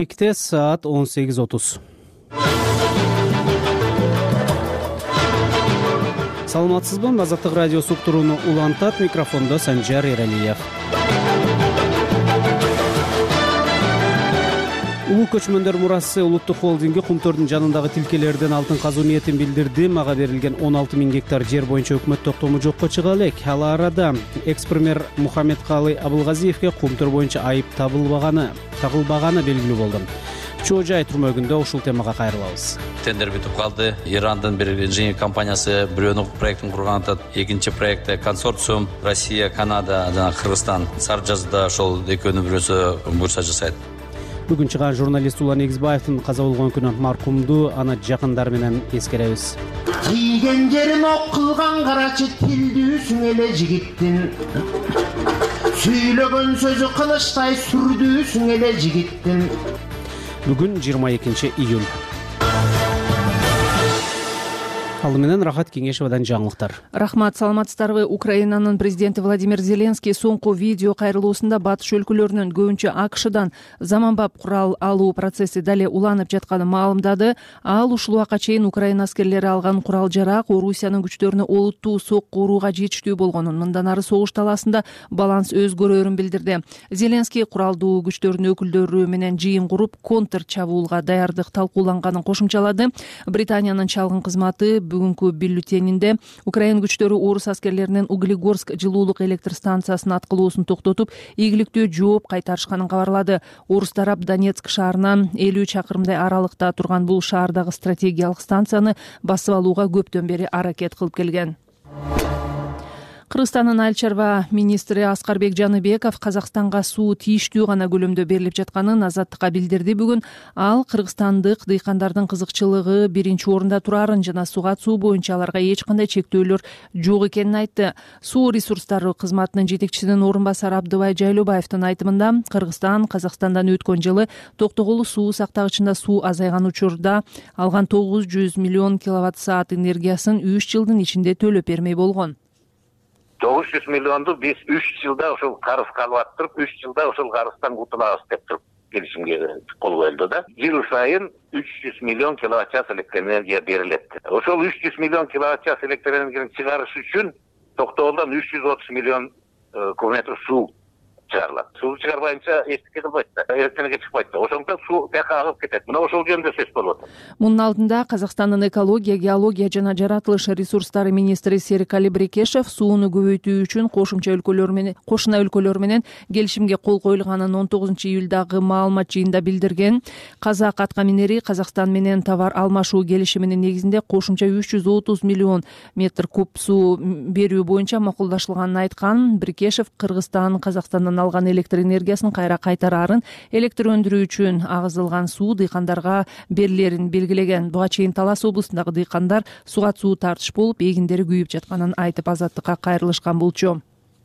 Экте саат 18:30. Саламатсызбы? Азаттык радиосу уктурууну улантат. Микрофондо Санжар Эралиев. Улуу көчмөндөр мурасы улуттук холдинги Кумтөрдүн жанындагы тилкелерден алтын казуу ниетин билдирди. Мага берилген 16 000 гектар жер боюнча өкмөт токтому жокко чыга элек. Ал арада экс-премьер Мухаммедкалый Абылгазиевге Кумтөр боюнча айып тагылбаганы белгилүү болду. Чоо жай түрмөгүндө ушул темага кайрылабыз. Тендер бүтүп калды. Ирандын бир инженер компаниясы бирөөнү проектин курган атат. Экинчи проектте консорциум Россия, Канада жана Кыргызстан сары жазда ошол экөөнүн бирөөсү буюрса жасайт. Бүгүн чыган журналист Улан Эгизбаевдин каза болгон күнү маркумду аны жакындары менен эскеребиз. Тийген жерин ок кылган карачы тилдүүсүң эле жигиттин. Сүйлөгөн сөзү кылычтай сүрдүүсүң эле жигиттин. Бүгүн 22 июль. Ал менен Рахат Кеңешевадан жаңылыктар. Рахмат, саламатсыздарбы? Украинанын президенти Владимир Зеленский соңку видео кайрылуусунда батыш өлкөлөрүнүн көбүнчө АКШдан заманбап курал алуу процесси дале уланып жатканын маалымдады. Ал ушул убакка чейин Украина аскерлери алган курал жарак Орусиянын күчтөрүнө олуттуу сокку урууга жетиштүү болгонун, мындан ары согуш талаасында баланс өзгөрөөрүн билдирди. Зеленский куралдуу күчтөрдүн өкүлдөрү менен жыйын куруп, контр чабуулга даярдык талкууланганын кошумчалады. Британиянын чалгын кызматы бүгүнкү бюллетенинде Украина күчтөрү орус аскерлеринин Углегорск жылуулук электр станциясынын аткылоосун токтотуп, ийгиликтүү жооп кайтарышканын кабарлады. Орус тарап Донецк шаарынан 50 чакырымдай аралыкта турган бул шаардагы стратегиялык станцияны басып алууга көптөн бери аракет кылып келген. Кыргызстандын айыл чарба министри Аскарбек Жаныбеков Казакстанга суу тийиштүү гана көлөмдө берилип жатканын Азаттыкка билдирди. Бүгүн ал кыргызстандык дыйкандардын кызыкчылыгы биринчи орунда турарын жана суга суу боюнча аларга эч кандай чектөөлөр жок экенин айтты. Суу ресурстары кызматынын жетекчисинин орун басары Абдыбай Жайлообаевдин айтымында, Кыргызстан Казакстандан өткөн жылы токтогулу суу сактагычында суу азайган учурда алган 900 миллион киловатт-саат энергиясын 3 жылдын ичинде төлөп бермей болгон. 900 миллионду биз 3 жылда ошол карызга алып аттырып, 3 жылда ошол карыздан кутулабыз деп туруп келишимге кол коюлду да. Жыл сайын 300 миллион киловатт-час электр энергия берилет. Ошол 300 миллион киловатт-час электр энергияны чыгарыш үчүн Токтогулдан 330 миллион кубометр суу чыгарылат. Суу чыгарбайынча эчтеке кылбайт да, эртеңге чыкпайт да. Ошондуктан суу бияка агып кетет. Мына ошол жөнүндө сөз болуп атат. Мунун алдында Казакстандын экология, геология жана жаратылыш ресурстары министри Серик Али Брекешев сууну көбөйтүү үчүн кошуна өлкөлөр менен келишимге кол коюлганын 19 июлдагы маалымат жыйында билдирген. Казак атка минери Казакстан менен товар алмашуу келишиминин негизинде кошумча 330 миллион метр куб суу берүү боюнча макулдашылганын айткан Брекешев Кыргызстан Казакстандан алган электр энергиясын кайра кайтарарын, электр өндүрүү үчүн агызылган суу дыйкандарга берилерин белгилеген. Буга чейин Талас облусундагы дыйкандар суга суу тартыш болуп, эгиндери күйүп жатканын айтып Азаттыкка кайрылышкан болчу.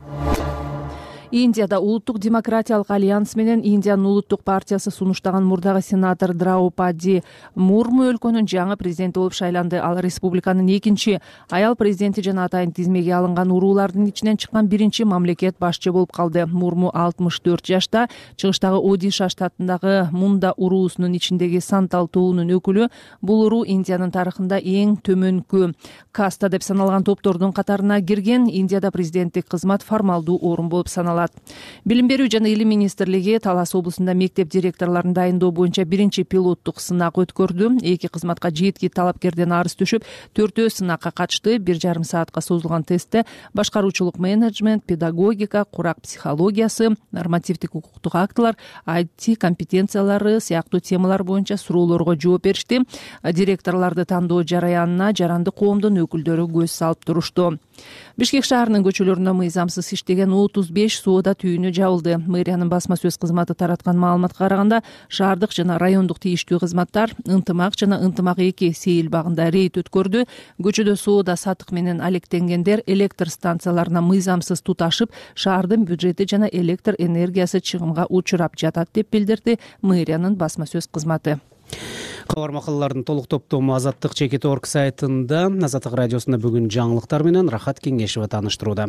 Индияда улуттук демократиялык альянс менен Индиянын улуттук партиясы сунуштаган мурдагы сенатор Драупади Мурму өлкөнүн жаңы президенти болуп шайланды. Ал республиканын экинчи аял президенти жана атайын тизмеге алынган уруулардын ичинен чыккан биринчи мамлекет башчы болуп калды. Мурму 64 жашта, чыгыштагы Одиша штатындагы Мунда уруусунун ичиндеги Сантал тобунун өкүлү. Бул уруу Индиянын тарыхында эң төмөнкү каста деп саналган топтордун катарына кирген. Индияда президенттик кызмат формалдуу орун болуп саналат. Билим берүү жана илим министрлиги Талас облусунда мектеп директорлорун дайындоо боюнча биринчи пилоттук сынак өткөрдү. Эки кызматка жетки талапкерден арыз түшүп, 4 сынакка катышты. 1,5 саатка созулган тестте башкаруучулук менеджмент, педагогика, курак психологиясы, нормативдик укуктук актылар, IT компетенциялары сыяктуу темалар боюнча суроолорго жооп беришти. Директорлорду тандоо жараянына жаранды коомдун өкүлдөрү көз салып турушту. Бишкек шаарынын көчөлөрүндө мыйзамсыз иштеген 35 соода түйүнү жабылды. Мэриянын басма сөз кызматы тараткан маалыматка караганда, шаардык жана райондук тийиштүү кызматтар Ынтымак жана Ынтымак 2 сейил багында рейд өткөрдү. Көчөдө соода сатык менен алектенгендер электр станцияларына мыйзамсыз туташып, шаардын бюджети жана электр энергиясы чыгымга учурап жатат деп билдирди мэриянын басма сөз кызматы. Кабар макалалардын толук топтому Азаттык Чекит.орг сайтында. Азаттык радиосунда бүгүн жаңылыктар менен Рахат Кеңешева тааныштырууда.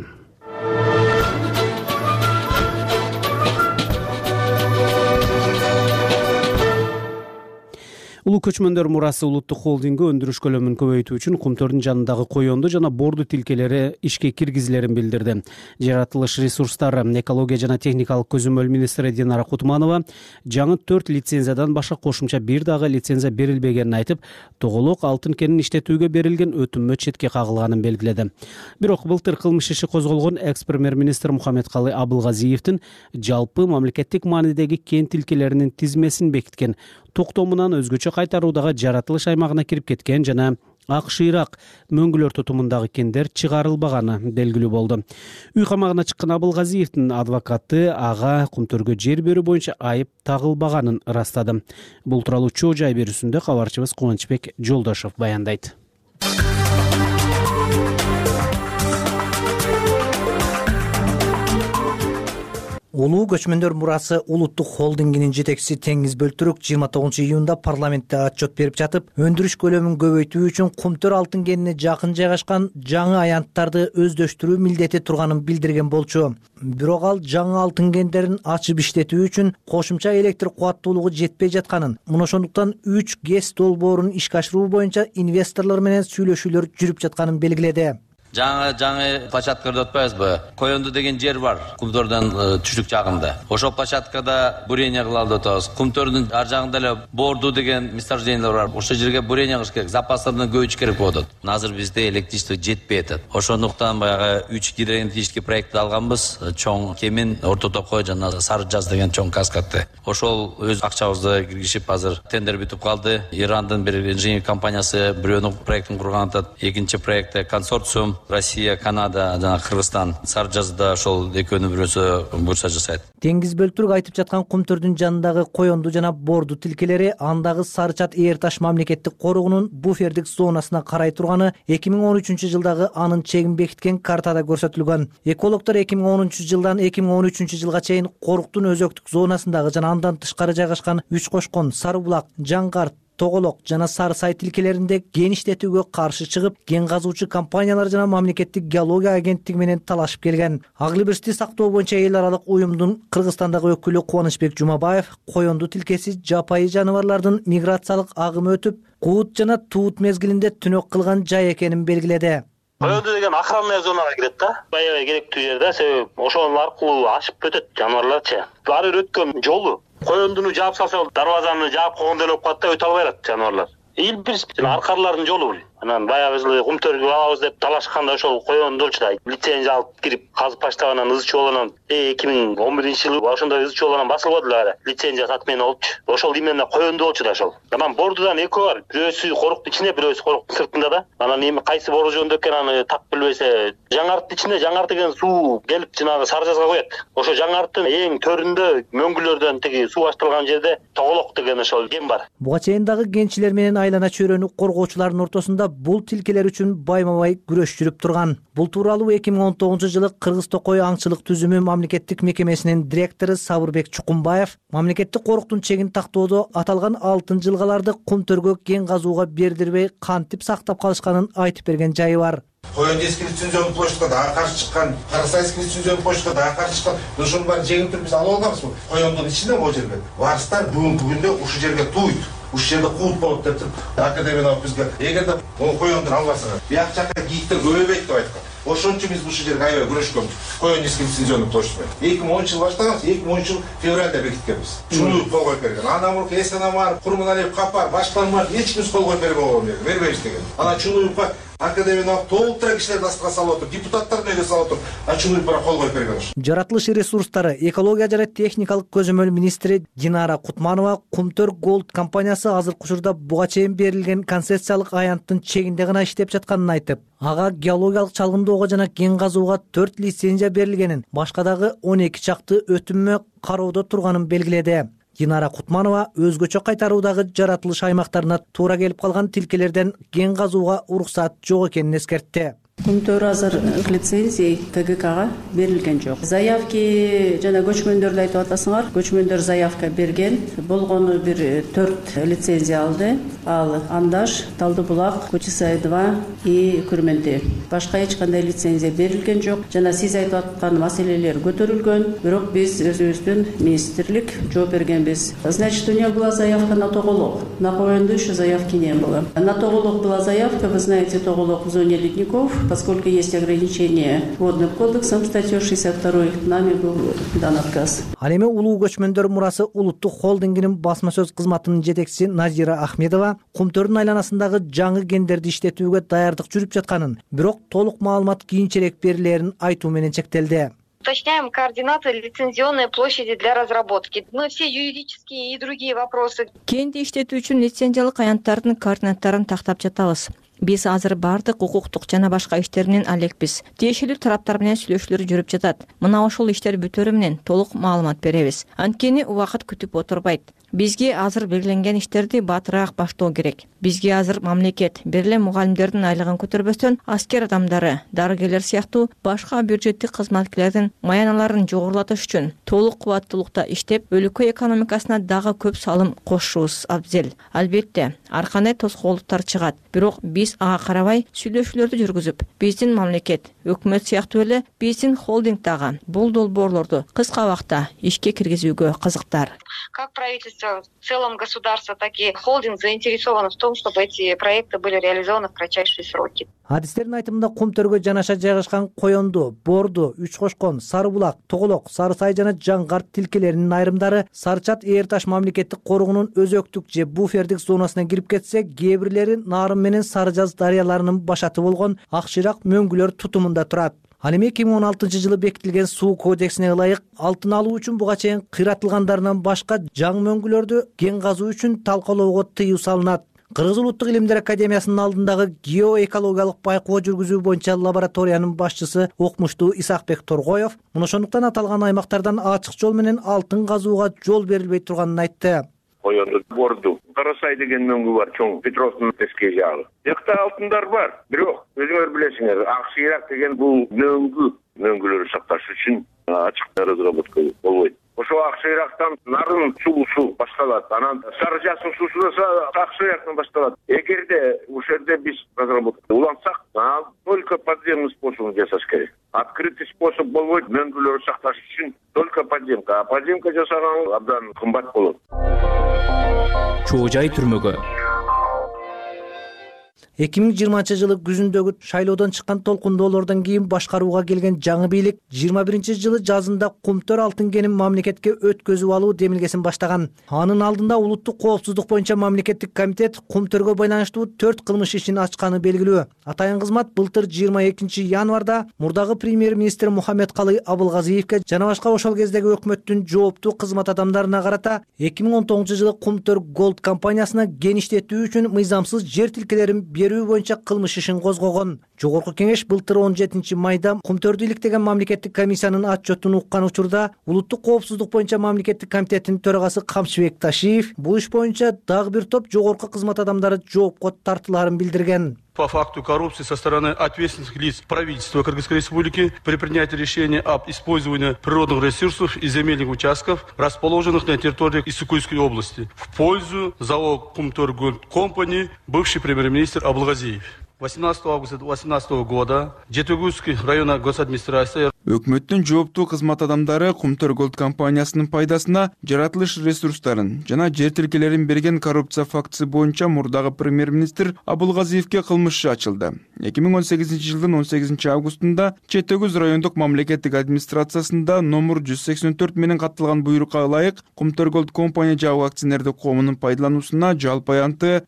Улуу көчмөндөр мурасы улуттук холдинги өндүрүш көлөмүн көбөйтүү үчүн кумтөрдүн жанындагы коёнду жана борду тилкелери ишке киргизилерин билдирди. Жаратылыш ресурстары, экология жана техникалык көзөмөл министри Динара Кутманова жаңы 4 лицензиядан башка кошумча бир дагы лицензия берилбегенин айтып, тоголок алтын кенин иштетүүгө берилген өтүммө четке кагылганын белгиледи. Бирок былтыр кылмыш иши козголгон экс-премьер-министр Мухаммедкалый Абылгазиевдин жалпы мамлекеттик маанидеги кен тилкелеринин тизмесин бекиткен токтомунан өзгөчө кайтаруудагы жаратылыш аймагына кирип кеткен жана акшыйраак мөңгүлөр тутумундагы кендер чыгарылбаганы белгилүү болду. Үй камагына чыккан Абылгазиевдин адвокаты ага кумтөргө жер берүү боюнча айып тагылбаганын ырастады. Бул тууралуу чоо жай берүүсүндө кабарчыбыз Кубанычбек Жолдошов баяндайт. Улуу көчмөндөр мурасы улуттук холдингинин жетекчиси Теңиз Бөлтүрүк 29-июнда парламентте отчет берип жатып, өндүрүш көлөмүн көбөйтүү үчүн кумтөр алтын кенине жакын жайгашкан жаңы аянттарды өздөштүрүү милдети турганын билдирген болчу. Бирок ал жаңы алтын кендерин ачып иштетүү үчүн кошумча электр кубаттуулугу жетпей жатканын, мына ошондуктан 3 ГЭС долбоорун ишке ашыруу боюнча инвесторлор менен сүйлөшүүлөр жүрүп жатканын белгиледи. Жаңы площадкада өтпөйбүзбү? Коёнду деген жер бар, кумтөрдөн түштүк жагында. Ошол площадкада бурение кылып атабыз. Кумтөрдүн ар жагында эле борду деген месторождениялар бар. Ошол жерге бурение кылыш керек, запастарды көбөйтүш керек болот. Азыр бизде электричество жетпей атат. Ошондуктан баягы 3 гидроэнергетический проектти алганбыз. Чоң Кемин, Орто Токой жана Сары Жаз деген чоң каскадты. Ошол өз акчабызды киргизип азыр тендер бүтүп калды. Ирандын бир инженер компаниясы бирөөнү проектин курган атат. Экинчи проектте консорциум Россия, Канада жана Кыргызстан Сары Жазда ошол экөөнүн бирөөсү буюрса жасайт. Теңиз Бөлтүрүк айтып жаткан кумтөрдүн жанындагы коёнду жана борду тилкелери андагы Сарычат Эр Таш мамлекеттик коруугунун буфердик зонасына карай турганы 2013-жылдагы анын чегин бекиткен картада көрсөтүлгөн. Экологдор 2010-жылдан 2013-жылга чейин коруктун өзөктүк зонасындагы жана андан тышкары жайгашкан Үч Кошкон, Сары Булак, Жаңгарт, Тоголок жана Сары Сай тилкелеринде кен иштетүүгө каршы чыгып, кен казуучу компаниялар жана мамлекеттик геология агенттиги менен талашып келген. Аглибирсти сактоо боюнча эл аралык уюмдун Кыргызстандагы өкүлү Кубанычбек Жумабаев коёнду тилкеси жапайы жаныбарлардын миграциялык агымы өтүп, куут жана туут мезгилинде түнөк кылган жай экенин белгиледи. Коёнду деген охранная зонага кирет да. Баягы керектүү жерде, себеби ошол аркылуу ашып өтөт жаныбарларчы. Ар бир өткөн жолу коёндуну жаап салса, дарбазаны жаап койгондой болуп калат да, өтө албай атат жаныбарлар. Илбирс жана аркарлардын жолу бул. Анан баягы жылы кумтөргө алабыз деп талашканда ошол коёндучу да лицензия алып кирип казып баштагандан ызы чууланан 2011-жылы ошондой ызы чууланан басылбады эле лицензия отмена болчу. Ошол именно коёнду болчу да ошол. Анан бордудан экөө бар. Бирөөсү коруктун ичинде, бирөөсү коруктун сыртында да. Анан эми кайсы бору жөнүндө экен аны так билбесе, Жаңарттын ичинде Жаңарт деген суу келип жанагы Сары Жазга коет. Ошо Жаңарттын эң төрүндө мөңгүлөрдөн тиги суу башталган жерде Тоголок деген ошол кен бар. Буга чейин дагы кенчилер менен айлана чөйрөнү коргоочулардын ортосунда бул тилкелер үчүн байма-бай күрөш жүрүп турган. Бул тууралуу 2019-жылы Кыргыз Токой аңчылык түзүмү мамлекеттик мекемесинин директору Сабырбек Чукумбаев мамлекеттик коруктун чегин тактоодо аталган алтын жылгаларды кумтөргө кен казууга бердирбей кантип сактап калышканын айтып берген жайы бар. Коён лицензионный площадька дагы каршы чыккан, Карасайский лицензионный площадька дагы каршы чыккан. Ошонун баарын жеңип туруп биз алып алганбызбы? Коёндун ичинде могу жерге. Варстар бүгүнкү күндө ушул жерге туйт. Ушул жерде куут болот деп туруп академиядан бизге эгерде коёндун албасаңар, бияк жакка кийиктер көбөйбөйт деп айткан. Ошон үчүн биз ушул жерге аябай күрөшкөнбүз. Коён лицензионный площадь. 2010 баштаганбыз, 2010 февралда бекиткенбиз. Чулууп кол коюп берген. Андан мурку Эсенамар, Курманалиев, Капар, башкалар бар, эч ким кол коюп бербеген, бербейбиз деген. Анан Чулуевка академиядан толтура кишилер дастыкка салып отуруп, депутаттардын өйдө салып отуруп, Чулуевка кол коюп берген. Жаратылыш ресурстары, экология жана техникалык көзөмөл министри Динара Кутманова Кумтөр Голд компаниясы азыркы учурда буга чейин берилген концессиялык аянттын чегинде гана иштеп жатканын айтып, ага геологиялык чалгындоого жана кен казууга 4 лицензия берилгенин, башка дагы 12 чакты өтүммө кароодо турганын белгиледи. Динара Кутманова өзгөчө кайтаруудагы жаратылыш аймактарына туура келип калган тилкелерден кен казууга уруксат жок экенин эскертти. Күмтөр азыр лицензия КГКга берилген жок. Заявки жана көчмөндөрдү айтып атасыңар. Көчмөндөр заявка берген. Болгону бир 4 лицензия алды. Ал Андаш, Талдыбулак, Кочисай 2 и Күрменти. Башка эч кандай лицензия берилген жок. Жана сиз айтып аткан маселелер көтөрүлгөн. Бирок биз өзүбүздүн министрлик жооп бергенбиз. Значит, у нее была заявка на Тоголок. На Коенду еще заявки не было. На Тоголок была заявка, вы знаете, Тоголок в зоне ледников, поскольку есть ограничения водным кодексом, статьей 62, нами был дан отказ. Ал эми улуу көчмөндөр мурасы улуттук холдингинин басма сөз кызматынын жетекчиси Назира Ахмедова Кумтөрдүн айланасындагы жаңы гендерди иштетүүгө даярдык жүрүп жатканын, бирок толук маалымат кийинчерээк берилерин айтуу менен чектелди. Уточняем координаты лицензионной площади для разработки. Мы все юридические и другие вопросы. Кенди иштетүү үчүн лицензиялык аянттардын координаттарын тактап жатабыз. Биз азыр бардык укуктук жана башка иштер менен алекпиз. Тиешелүү тараптар менен сүйлөшүүлөр жүрүп жатат. Мына ошол иштер бүтөрү менен толук маалымат беребиз. Анткени убакыт күтүп отурбайт. Бизге азыр белгиленген иштерди батыраак баштоо керек. Бизге азыр мамлекет, бир мугалимдердин айлыгын көтөрбөстөн аскер адамдары, дарыгерлер сыяктуу башка бюджеттик кызматкерлердин маяналарын жогорулатыш үчүн толук кубаттуулукта иштеп, өлкө экономикасына дагы көп салым кошушубуз абзел. Албетте, ар кандай тоскоолдуктар чыгат, бирок биз ага карабай сүйлөшүүлөрдү жүргүзүп, биздин мамлекет, өкмөт сыяктуу эле биздин холдинг дагы бул долбоорлорду кыска убакта ишке киргизүүгө кызыктар. Как правительство в целом государство, так и холдинг заинтересованы в том, чтобы эти проекты были реализованы в кратчайшие сроки. Адистердин айтымында Кумтөргө жанаша жайгашкан Коенду, Борду, Үч Кошкон, Сары Булак, Тоголок, Сары Сай жана Жаңгарт тилкелеринин айрымдары Сарычат Ээрташ мамлекеттик коруугунун өзөктүк же буфердик зонасына кирип кетсе, кээ бирлери Нарым менен Сары Жаз дарыяларынын башаты болгон Акшыйрак мөңгүлөр тутумунда турат. Ал эми 2016-жылы бекитилген суу кодексине ылайык алтын алуу үчүн буга чейин кыйратылгандарынан башка жаңы мөңгүлөрдү кен казуу үчүн талкалоого тыюу салынат. Кыргыз Улуттук илимдер академиясынын алдындагы геоэкологиялык байкоо жүргүзүү боюнча лабораториянын башчысы Окмуштуу Исакбек Торгоев мына ошондуктан аталган аймактардан ачык жол менен алтын казууга жол берилбей турганын айтты. Коенду, Борду, Карасай деген мөңгү бар, чоң Петровдун тескей жагы. Жакта алтындар бар, бирок өзүңөр билесиңер, Акшыйрак деген бул мөңгүлөрдү сакташ үчүн ачык разработка болбойт. Ошо Акшыйрактан Нарын суусу башталат, анан Сары Жаздын суусу да Акшыйрактан башталат. Эгерде ушул жерде биз разработка улантсак, только подземный способ жасаш керек. Открытый способ болбойт, мөңгүлөрдү сакташ үчүн только подземка, а подземка жасаган абдан кымбат болот. Чоо жай түрмөгө. 2020-жылы күзүндөгү шайлоодон чыккан толкундоолордон кийин башкарууга келген жаңы бийлик 21-жылы жазында Кумтөр алтын кенин мамлекетке өткөзүп алуу демилгесин баштаган. Анын алдында улуттук коопсуздук боюнча мамлекеттик комитет Кумтөргө байланыштуу 4 кылмыш ишин ачканы белгилүү. Атайын кызмат былтыр 22 январда мурдагы премьер-министр Мухаммедкалый Абылгазиевке жана башка ошол кездеги өкмөттүн жооптуу кызмат адамдарына карата 2019-жылы Кумтөр Голд компаниясына кен иштетүү үчүн мыйзамсыз жер тилкелерин берүү боюнча кылмыш ишин козгогон. Жогорку кеңеш былтыр 17 майда Кумтөрдү иликтеген мамлекеттик комиссиянын отчетун уккан учурда улуттук коопсуздук боюнча мамлекеттик комитеттин төрагасы Камчыбек Ташиев бул иш боюнча дагы бир топ жогорку кызмат адамдары жоопко тартылаарын билдирген. По факту коррупции со стороны ответственных лиц правительства Кыргызской Республики при принятии решения об использовании природных ресурсов и земельных участков, расположенных на территории Иссыкульской области, в пользу ЗАО Кумтөр Голд Компани, бывший премьер-министр Абылгазиев. 18 августа 2018 года Жетегузский района госадминистрации өкмөттүн жооптуу кызмат адамдары Кумтөр Голд компаниясынын пайдасына жаратылыш ресурстарын жана жер тилкелерин берген коррупция фактысы боюнча мурдагы премьер-министр Абылгазиевке кылмыш иши ачылды. 2018 жылдын 18 августунда Жетегуз райондук мамлекеттик администрациясында номер 184 менен катталган буйрукка ылайык Кумтөр Голд компания жабык акционердик коомунун пайдалануусуна жалпы аянты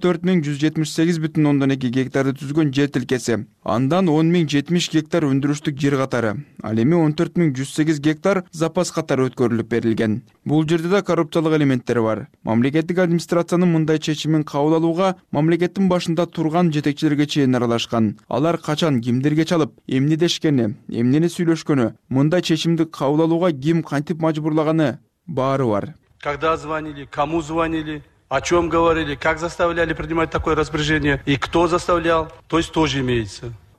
24.178,2 гектарды түзгөн жер тилкеси. Андан 10.070 гектар өндүрүштүк жер катары, ал эми 14.108 гектар запас катары өткөрүлүп берилген. Бул жерде да коррупциялык элементтер бар. Мамлекеттик администрациянын мындай чечимин кабыл алууга мамлекеттин башында турган жетекчилерге чейин аралашкан. Алар качан кимдерге чалып, эмне дешкени, эмнени сүйлөшкөнү, мындай чечимди кабыл алууга ким кантип мажбурлаганы баары бар. Когда звонили, кому звонили, о чем говорили, как заставляли принимать такое распоряжение и кто заставлял, то есть тоже имеется.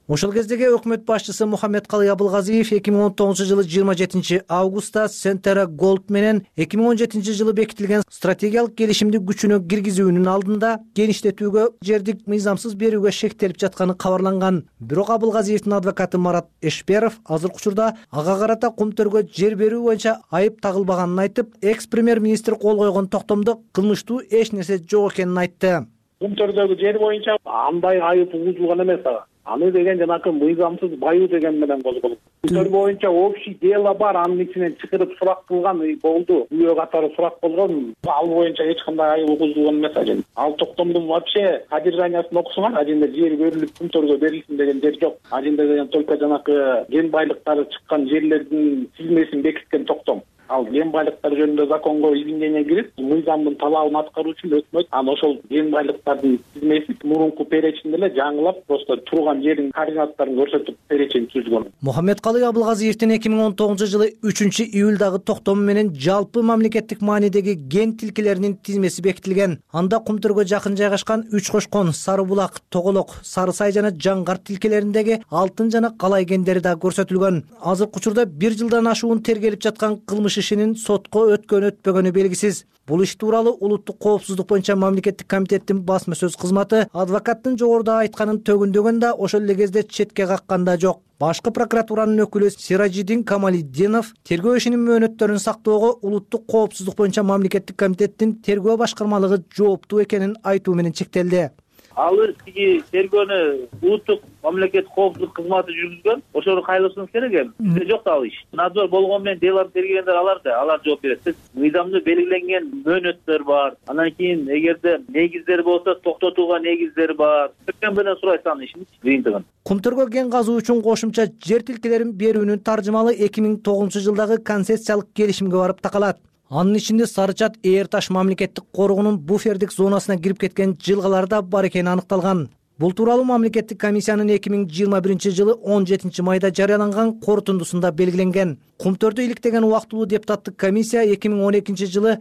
Ошол кездеги өкмөт башчысы Мухаммедкалый Абылгазиев 2019 жылы 27 августта Сентера Голд менен 2017 жылы бекитилген стратегиялык келишимди күчүнө киргизүүнүн алдында геништетүүгө жердик мыйзамсыз берүүгө шектелип жатканы кабарланган. Бирок Абылгазиевдин адвокаты Марат Эшперов азыркы учурда ага карата Кумтөргө жер берүү боюнча айып тагылбаганын айтып, экс-премьер-министр кол койгон токтомдо кылмыштуу эч нерсе жок экенин айтты. Кумтөрдөгү жер боюнча андай айып угузулган эмес ага. Аны деген жанакы мыйзамсыз баюу деген менен козголду. Кумтөр боюнча общий дело бар, анын ичинен чыгарып сурак кылган болду. Күбө катары сурак болгон, ал боюнча эч кандай айып угузулган эмес ажен. Ал токтомдун вообще содержаниясын окусуңар, аженде жер берилип Кумтөргө берилсин деген жер жок. Аженде деген только жанакы кен байлыктары чыккан жерлердин тизмесин бекиткен токтом. Ал кен байлыктар жөнүндө законго изменение кирип, мыйзамдын талабын аткаруу үчүн өкмөт аны ошол кен байлыктардын тизмеси мурунку перечинде эле жаңылап, просто турган жердин координаттарын көрсөтүп перечин түзгөн. Мухаммедкалый Абылгазиевдин 2019 жылы 3-июлдагы токтому менен жалпы мамлекеттик маанидеги кен тилкелеринин тизмеси бекитилген. Анда Кумтөргө жакын жайгашкан Үч Кошкон, Сары Булак, Тоголок, Сары Сай жана Жаңгар тилкелериндеги алтын жана калай кендери да көрсөтүлгөн. Азыркы учурда 1 жылдан ашуун тергелип жаткан кылмыш ишинин сотко өткөнү белгисиз. Бул иш тууралуу Улуттук коопсуздук боюнча мамлекеттик комитеттин басма сөз кызматы адвокаттын жогоруда айтканын төгүндөгөн да ошол эле кезде четке каккан да жок. Башкы прокуратуранын өкүлү Сиражидин Камалиддинов тергөө ишинин мөөнөттөрүн сактоого Улуттук коопсуздук боюнча мамлекеттик комитеттин тергөө башкармалыгы жооптуу экенин айтуу менен чектелди. Ал тиги тергөөнү Улуттук мамлекеттик коопсуздук кызматы жүргүзгөн, ошону кайлашыңыз керек эми. Бизде жок ал иш. Надзор болгон менен делону тергегендер алар жооп берет. Мыйзамда белгиленген мөөнөттөр бар. Анан кийин эгерде негиздер болсо токтотууга негиздер бар. Өткөн менен сурайт анын ишин жыйынтыгын. Кумтөргө кен казуу үчүн кошумча жер тилкелерин берүүнүн таржымалы 2009 жылдагы концессиялык келишимге барып такалат. Анын ичинде Сарычат Ээр Таш мамлекеттик коргоонун буфердик зонасына кирип кеткен жылгалар да бар экени аныкталган. Бул тууралуу мамлекеттик комиссиянын 2021 жылы 17 майда жарыяланган корутундусунда белгиленген. Кумтөрдү иликтеген убактылуу депутаттык комиссия 2012 жылы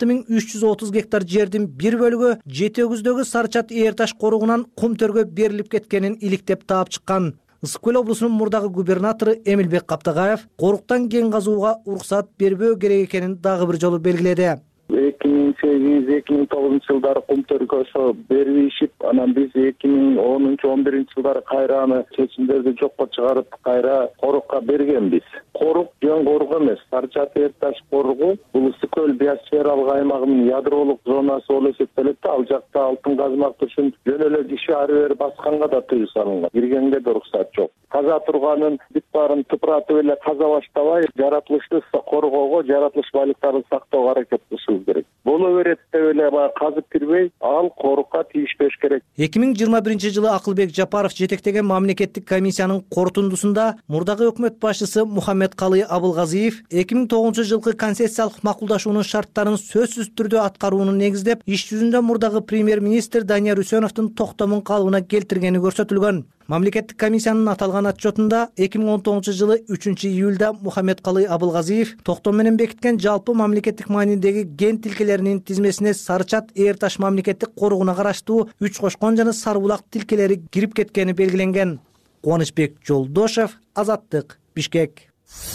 16330 гектар жердин бир бөлүгү Жети Өгүздөгү Сарычат Ээр Таш коругунан Кумтөргө берилип кеткенин иликтеп таап чыккан. Ысык көл облусунун мурдагы губернатору Эмилбек Каптагаев коруктан кен казууга уруксат бербөө керек экенин дагы бир жолу белгиледи. 2008-2009 жылдары Кумтөргө ошо беришип, анан биз 2010-11 жылдары кайра аны чечимдерди жокко чыгарып, кайра корукка бергенбиз. Корук жөн корук эмес, Сарычат Ээр Таш коругу бул ысык көл биосфералык аймагынын ядролук зонасы болуп эсептелет да, ал жакта алтын казмак үчүн жөн эле киши ары бери басканга да тыюу салынган. Киргенге да уруксат жок. Каза турганын бүт баарын тыпыратып эле каза баштабай, жаратылышты коргоого, жаратылыш байлыктарын сактоого аракет кылышыбыз керек. Боло берет деп эле казып кирбей, ал корукка тийишпеш керек. 2021 жылы Акылбек Жапаров жетектеген мамлекеттик комиссиянын корутундусунда мурдагы өкмөт башчысы Мухаммедкалый Абылгазиев 2009 жылкы концессиялык макулдашуунун шарттарын сөзсүз түрдө аткаруунун негиздеп, иш жүзүндө мурдагы премьер-министр Данияр Үсөновдун токтомун калыбына келтиргени көрсөтүлгөн. Мамлекеттик комиссиянын аталган отчетунда 2019 жылы 3-июлда Мухаммедкалый Абылгазиев токтом менен бекиткен жалпы мамлекеттик маанидеги кен тилкелеринин тизмесине Сарычат Ээр Таш мамлекеттик коргууна караштуу Үч Кошкон жана Сары Булак тилкелери кирип кеткени белгиленген. Кубанычбек Жолдошев, Азаттык, Бишкек.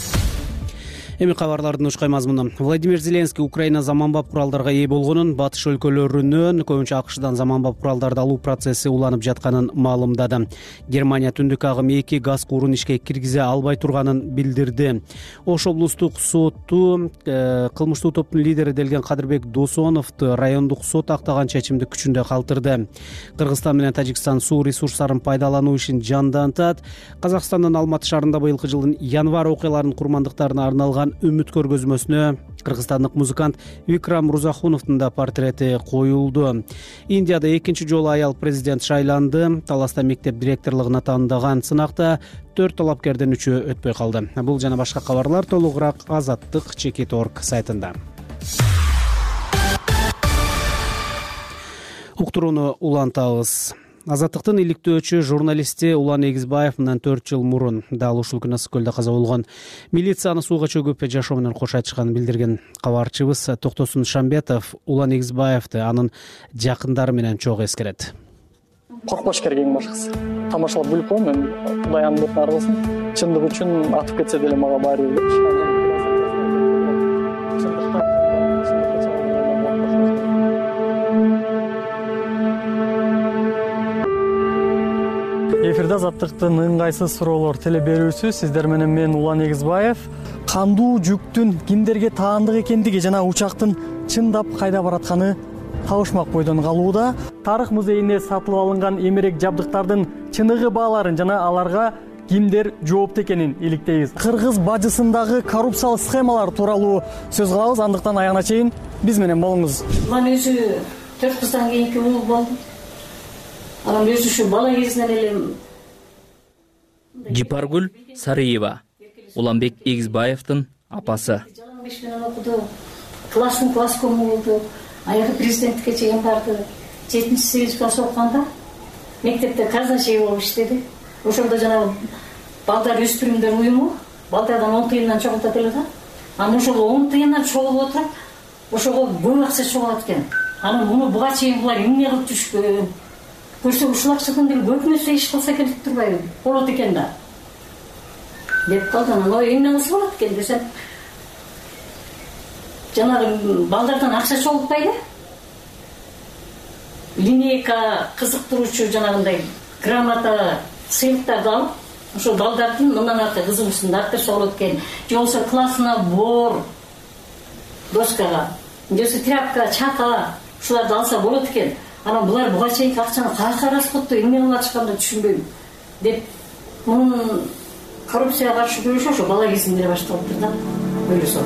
Эми кабарлардын ушкай мазмуну. Владимир Зеленский Украина заманбап куралдарга ээ болгонун, батыш өлкөлөрүнөн көбүнчө АКШдан заманбап куралдарды алуу процесси уланып жатканын маалымдады. Германия Түндүк агым 2 газ куурун ишке киргизе албай турганын билдирди. Ош облустук сотту кылмыштуу топтун лидери делген Кадырбек Досоновду райондук сот актаган чечимди күчүндө калтырды. Кыргызстан менен Тажикстан суу ресурстарын пайдалануу ишин жандантат. Казакстандын Алматы шаарында быйылкы жылдын январь окуяларынын курмандыктарына арналган үмүт көргөзмөсүнө кыргызстандык музыкант Викрам Рузахуновдун да портрети коюлду. Индияда экинчи жолу аял президент шайланды. Таласта мектеп директорлугуна тандаган сынакта 4 талапкерден 3-өө өтпөй калды. Бул жана башка кабарлар толугураак Азаттык Чекит.орг сайтында. Уктурууну улантабыз. Азаттыктын иликтөөчү журналисти Улан Эгизбаев мындан 4 жыл мурун дал ушул күнү Ысык көлдө каза болгон. Милицияны сууга чөгүп жашоо менен кош айтышканын билдирген кабарчыбыз Токтосун Шамбетов Улан Эгизбаевди анын жакындары менен чогуу эскерет. Коркпош керек эң башкысы. тамашалап күлүп коем. Эми Кудай анын бетин аргысын. Чындык үчүн атып кетсе деле мага баары бир депчи. Эфирде Азаттыктын ыңгайсыз суроолор теле берүүсү. Сиздер менен мен Улан Эгизбаев. Кандуу жүктүн кимдерге таандык экендиги жана учактын чындап кайда баратканы табышмак бойдон калууда. Тарых музейине сатылып алынган эмерек жабдыктардын чыныгы бааларын жана аларга кимдер жоопту экенин иликтейбиз. Кыргыз бажысындагы коррупциялык схемалар тууралуу сөз кылабыз. Андыктан аягына чейин биз менен болуңуз. Улан өзү 4 кыздан кийинки уул болду. Анан өзү ушу бала кезинен эле Жипаргүл Сарыева, Уланбек Эгизбаевдин апасы. 5 менен окуду. Класс кому болду. Аягы президенттикке чейин барды. 7-8 класс окуганда мектепте казначей болуп иштеди. Ошондо жанагы балдар өспүрүмдөр уюму балдардан 10 тыйындан чогултат эле да. Анан ошол 10 тыйындан чогулуп отуруп, ошого көп акча чогулат экен. Анан муну буга чейин булар эмне кылып жүрүшкөн? Көрсө ушул акчадан деле көп нерсе иш кылса экен деп турбайбы? Болот экен да. Деп калды. Анан эмне кылса болот экен десем, жанагы балдардан акча чогултпайбы? Линейка кызыктыруучу жанагындай грамота, сыйлыктарды алып, ошол балдардын мындан аркы кызыгуусун арттырса болот экен. Же болбосо классына бор, доскага, же болбосо тряпка, чака, ушуларды алса болот экен. Анан булар буга чейинки акчаны каяка расходдоп эмне кылып атышканын түшүнбөйм деп мунун коррупцияга каршы күрөшү ошо бала кезинен эле башталыптыр да. Ойлосо.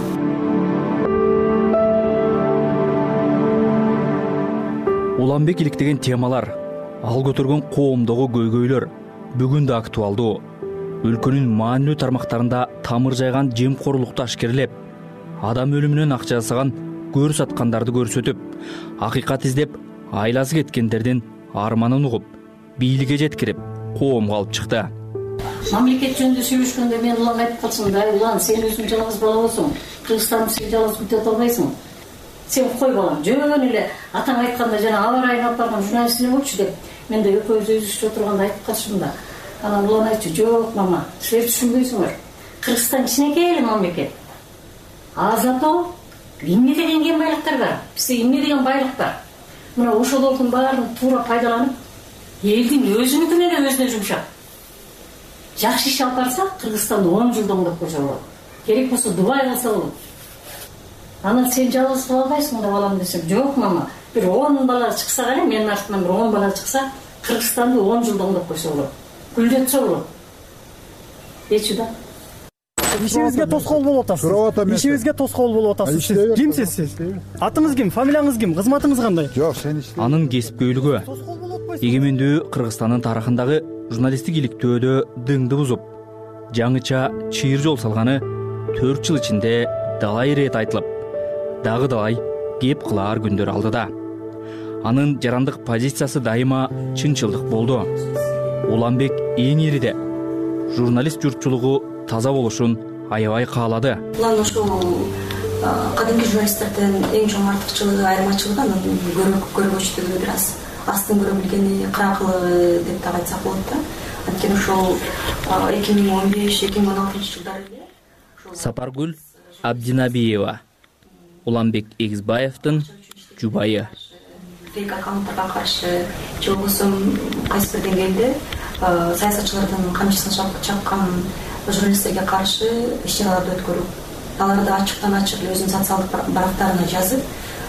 Уланбек иликтеген темалар, ал көтөргөн коомдогу көйгөйлөр бүгүн да актуалдуу. Өлкөнүн маанилүү тармактарында тамыр жайган жемкорлукту ашкерлеп, адам өлүмүнөн акча жасаган көр саткандарды көрсөтүп, акыйкат издеп, айласы кеткендердин арманын угуп, бийликке жеткирип, коомго алып чыкты. Мамлекет жөнүндө сүйлөшкөндө мен Уланга айтып калсам, "Да, Улан, сен өзүң жалгыз бала болсоң, Кыргызстанды сен жалгыз күтө албайсың. Сен кой балам, жөн эле атаң айтканда жана аба ырайын алып барган журналист эле болчу" деп мен да экөөбүз өзүбүзчө отурганда айтып калышым да. Анан Улан айтчу, "Жок, мама, силер түшүнбөйсүңөр. Кыргызстан кичинекей эле мамлекет. А зато эмне деген кен байлыктар бар. Бизде эмне деген байлык бар. Мына ошолордун баарын туура пайдаланып, элдин өзүнүкүнө эле өзүнө жумшап, жакшы иш алып барса, Кыргызстанды 10 жылда оңдоп койсо болот. Керек болсо Дубай кылса болот. Анан сен жалгыз кыла албайсың да балам" десем, "Жок, мама, бир 10 бала чыкса эле, менин артыман бир 10 бала чыкса, Кыргызстанды 10 жылда оңдоп койсо болот. Гүлдөтсө болот." Дечү да. Ишибизге тоскоол болуп атасыз. Ишибизге тоскоол болуп атасыз. Сиз кимсиз сиз? Атыңыз ким? Фамилияңыз ким? Кызматыңыз кандай? Жок, сен иштей. Анын кесипкөйлүгү эгемендүү Кыргызстандын тарыхындагы журналисттик иликтөөдө дыңды бузуп, жаңыча чыйыр жол салганы 4 жыл ичинде далай ирет айтылып, дагы далай кеп кылаар күндөр алдыда. Анын жарандык позициясы дайыма чынчылдык болду. Уланбек эң ириде журналист журтчулугу таза болушун аябай каалады. Улан ошол кадимки журналисттерден эң чоң артыкчылыгы, айырмачылыгы анын көргөчтүгү, бир аз астын көрө билгени, кыракылыгы деп да айтсак болот да. Анткени ошол 2015-2016 жылдары эле Сапаргүл Абдинабиева, Уланбек Эгизбаевдин жубайы. Фейк аккаунттарга каршы, же болбосо кайсы бир деңгээлде саясатчылардын камчысын чаккан журналисттерге каршы иш-чараларды өткөрүп, аларды ачыктан ачык өзүнүн социалдык барактарына жазып,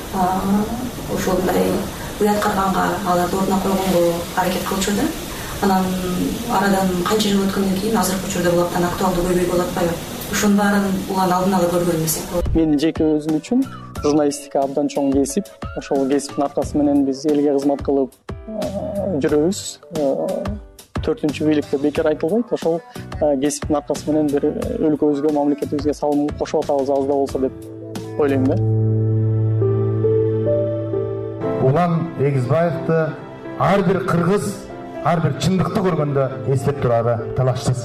ошондой уят карганга аларды ордуна койгонго аракет кылчу да. Анан арадан канча жыл өткөндөн кийин азыркы учурда бул абдан актуалдуу көйгөй болуп атпайбы? Ошонун баарын Улан алдын ала көргөн десек болот. Мен жеке өзүм үчүн журналистика абдан чоң кесип. Ошол кесиптин аркасы менен биз элге кызмат кылып жүрөбүз. 4-чү бийликте бекер айтылбайт. Ошол кесиптин аркасы менен бир өлкөбүзгө, мамлекетибизге салым кошуп атабыз аз да болсо деп ойлойм да. Улан Эгизбаевди ар бир кыргыз, ар бир чындыкты көргөндө эстеп турары талашсыз.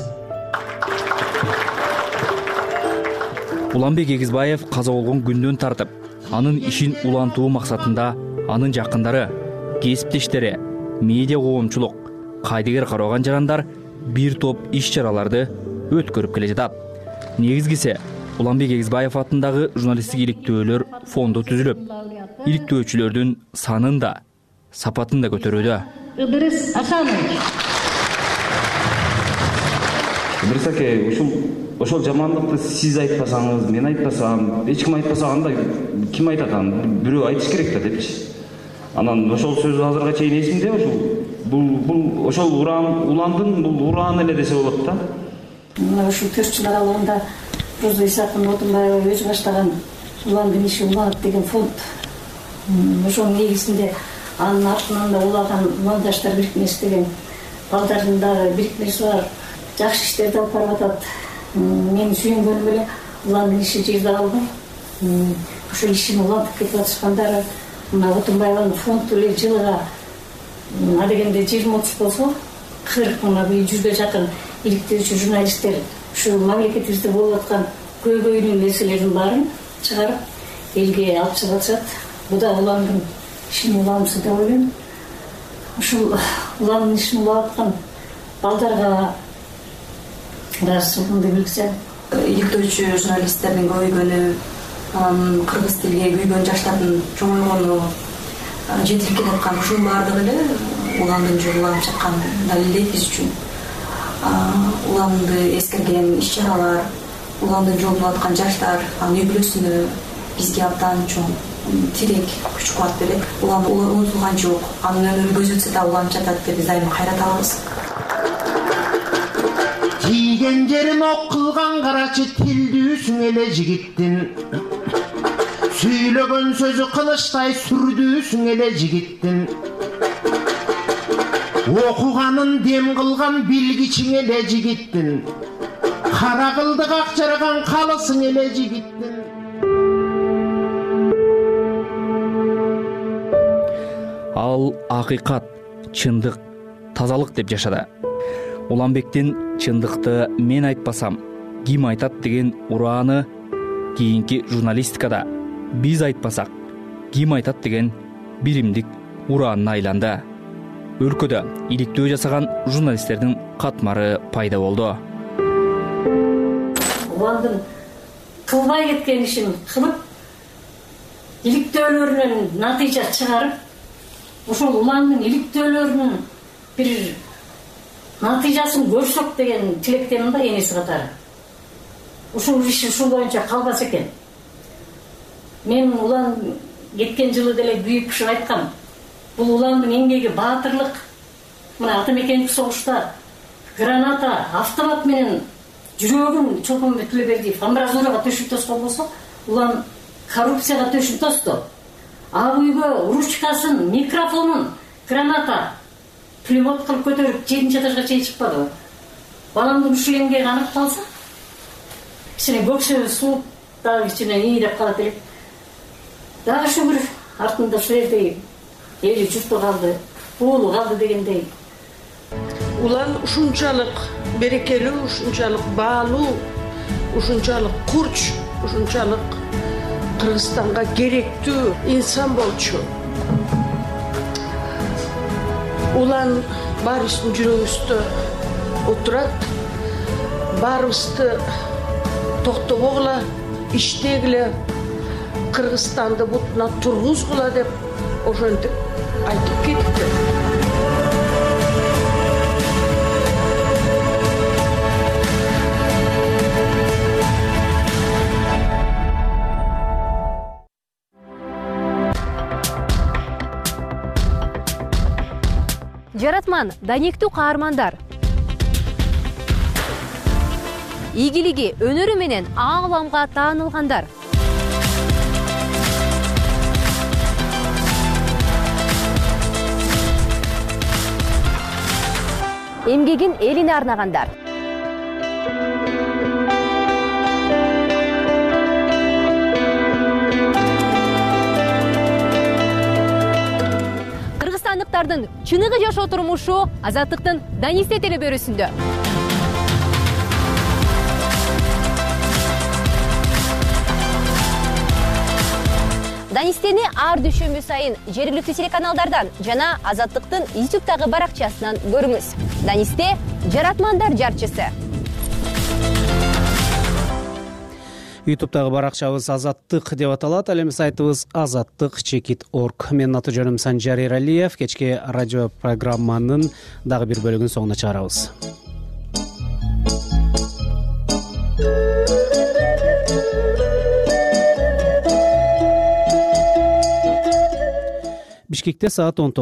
Уланбек Эгизбаев каза болгон күндөн тартып, анын ишин улантуу максатында анын жакындары, кесиптештери, медиа коомчулук, кайдыгер караган жарандар бир топ иш чараларды өткөрүп келе жатат. Негизгиси Уланбек Эгизбаев атындагы журналисттик иликтөөлөр фонду түзүлүп, иликтөөчүлөрдүн санын да, сапатын да көтөрүүдө. Ыдырыс Асанович. Ыдырыс аке, ошол жамандыкты сиз айтпасаңыз, мен айтпасам, эч ким айтпаса анда ким айтат аны? Бирөө айтыш керек да депчи. Анан ошол сөз азырга чейин эсимде ошол. Бул ошол уландын бул урааны эле десе болот да. Мына ушул 4 жыл аралыгында Роза Исаковна Отунбаева өзү баштаган уландын иши уланат деген фонд. Ошонун негизинде анын артынан да улаган уландаштар бирикмеси деген балдардын дагы бирикмеси бар. Жакшы иштерди алып барып атат. Мен сүйөнгөнүм эле уландын иши жерде алды. Ошол ишин улантып кетип атышкандары мына Отунбаеванын фонду эле жылыга адегенде 20-30 болсо 40 мына 100ге жакын иликтөөчү журналисттер ушу мамлекетибизде болуп аткан көйгөйнүү нерселердин баарын чыгарып элге алып чыгып атышат. Бул да уландын ишин уламсы деп ойлойм. Ушул уландын ишин улап аткан балдарга расылымды билсе, иликтөөчү журналисттердин көбөйгөнү, кыргыз тилге күйгөн жаштардын чоңойгону жетирип келаткан ушунун баардыгы эле уландын жолу уланып жаткан далилдейт биз үчүн. Уланды эскерген иш-чаралар, уландын жолунда аткан жаштар, анын үй бүлөсүнө бизге абдан чоң тирек күч-кубат берет. Улан унутулган жок, анын өмүрү көз өтсө да уланып жатат деп биз дайыма кайратабыз. Тийген жерин ок кылган карачы тилдүүсүң эле жигиттин. Сүйлөгөн сөзү кылычтай сүрдүүсүң эле жигиттин. Окуганын дем кылган билгичиң эле жигиттин. Кара кылдык ак жараган калысың эле жигиттин. Ал акыйкат, чындык, тазалык деп жашады. Уланбектин чындыкты мен айтпасам, ким айтат деген урааны кийинки журналистикада биз айтпасак, ким айтат деген биримдик ураанына айланды. Өлкөдө иликтөө жасаган журналисттердин катмары пайда болду. Уландын кылбай кеткен ишин кылып, иликтөөлөрүнөн натыйжа чыгарып, ошол уландын иликтөөлөрүнүн бир натыйжасын көрсөк деген тилектемин да энеси катары. Ушул иш ушул боюнча калбаса экен. Мен улан кеткен жылы деле күйүп пышып айткам. Бул уландын эмгеги баатырлык. Мына Атамекендик согушта граната, автомат менен жүрөгүн Чолпон Төлөбердиев амбразурага төшүп тоскон болсо, улан коррупцияга төшүп тосту. Ал үйгө ручкасын, микрофонун, граната, пулемет кылып көтөрүп 7-нчи этажга чейин чыкпады. Баламдын ушул эмгеги анык калса, кичине көксөбү сууп, дагы кичине ии деп калат элек. Дагы шүгүр артында ушулердей эли журту калды, уулу калды дегендей. Улан ушунчалык берекелүү, ушунчалык баалуу, ушунчалык курч, ушунчалык Кыргызстанга керектүү инсан болчу. Улан баарыбыздын жүрөгүбүздө отурат, баарыбызды токтобогула, иштегиле, Кыргызстанды бутуна тургузгула деп ошентип айтып кетти. Жаратман, даниктүү каармандар. Ийгилиги, өнөрү менен ааламга таанылгандар. Эмгегин элине арнагандар. Кыргызстандыктардын чыныгы жашоо турмушу Азаттыктын Данисте телебөрүсүндө. Данистени ар дүйшөмбү сайын жергиликтүү телеканалдардан жана Азаттыктын YouTube'дагы баракчасынан көрүңүз. Данисте жаратмандар жарчысы. YouTube'дагы баракчабыз Азаттык деп аталат. Ал эми сайтыбыз azattik.org. Менин аты жөнүм Санжар Эралиев. Кечки радио программанын дагы бир бөлүгүн соңуна чыгарабыз. Бишкекте саат 19.